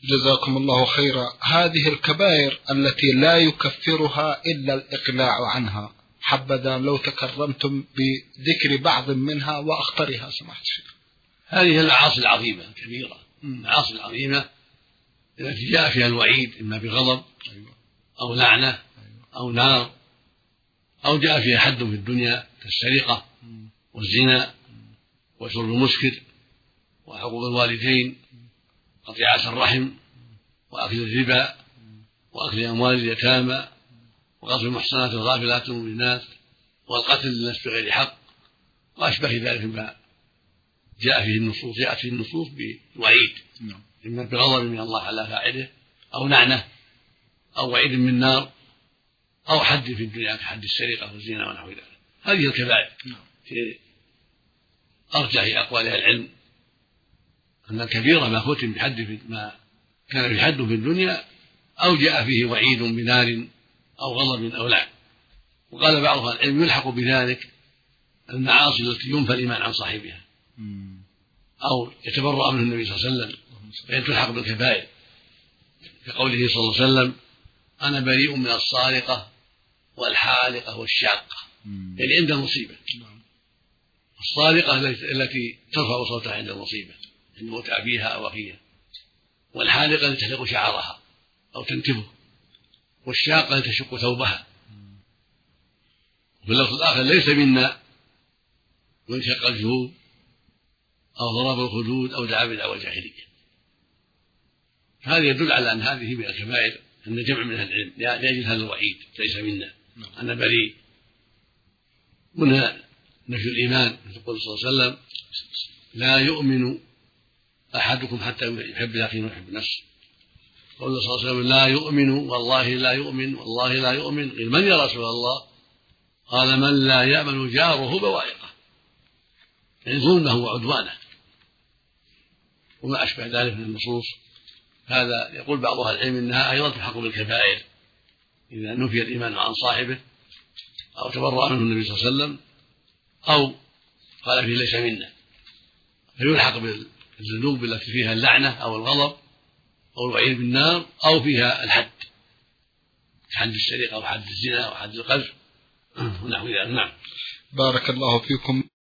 جزاكم الله خيرا. هذه الكبائر التي لا يكفرها إلا الإقلاع عنها، حبذا لو تكرمتم بذكر بعض منها وأخطرها سماحة الشيخ. هذه المعاصي العظيمة الكبيرة، المعاصي العظيمة التي جاء فيها الوعيد إما بغضب أو لعنة أو نار، أو جاء فيها حد في الدنيا كالسرقة والزنا وشرب المسكر وحقوق الوالدين، قطيعة الرحم وأكل الربا وأكل أموال اليتامى وقتل المحصنات الغافلات المؤمنات والقتل للنفس بغير حق وأشبه ذلك مما جاءت فيه النصوص بوعيد إما بغضب من الله على فاعله أو لعنة أو وعيد من نار أو حد في الدنيا كحد السرقة والزنا ونحو ذلك. هذه الكبائر في أرجح أقوال العلم أن الكبيرة ما ختم بحد ما كان في حد في الدنيا أو جاء فيه وعيد بنار أو غضب أو لعن. وقال بعض أهل العلم يلحق بذلك المعاصي التي ينفى الإيمان عن صاحبها أو يتبرأ منه النبي صلى الله عليه وسلم فإن تلحق بالكبائر، كقوله صلى الله عليه وسلم أنا بريء من الصارقة والحالقة والشاقة، يعني عند المصيبة. الصارقة التي ترفع صوتها عند المصيبة، عند موت أبيها أو أخيها، والحالقة التي تحلق شعرها أو تنتفه، والشاقة التي تشق ثوبها. وفي اللفظ الآخر ليس منا من شق الجيوب أو ضرب الخدود أو دعا بدعوى الجاهلية. هذا يدل على أن هذه من الكبائر، أن جمع من أهل العلم لأجل هذا الوعيد ليس منا، أنا بريء. منها نفي الإيمان، يقول صلى الله عليه وسلم لا يؤمن أحدكم حتى يحب لأخيه ما يحب نفسه. قال صلى الله عليه وسلم لا يؤمن والله لا يؤمن والله لا يؤمن. قيل من يا رسول الله؟ قال من لا يأمن جاره بوائقه، يعني ظلمه وعدوانه وما أشبه ذلك من النصوص. هذا يقول بعض أهل العلم إنها أيضا تلحق بالكبائر إذا نفي الإيمان عن صاحبه أو تبرأ منه النبي صلى الله عليه وسلم أو قال فيه ليس منا، فيلحق بالذنوب التي فيها اللعنة أو الغضب أو الوعيد بالنار أو فيها الحد كحد السرقة أو حد الزنا أو حد القذف ونحو ذلك. نعم. بارك الله فيكم.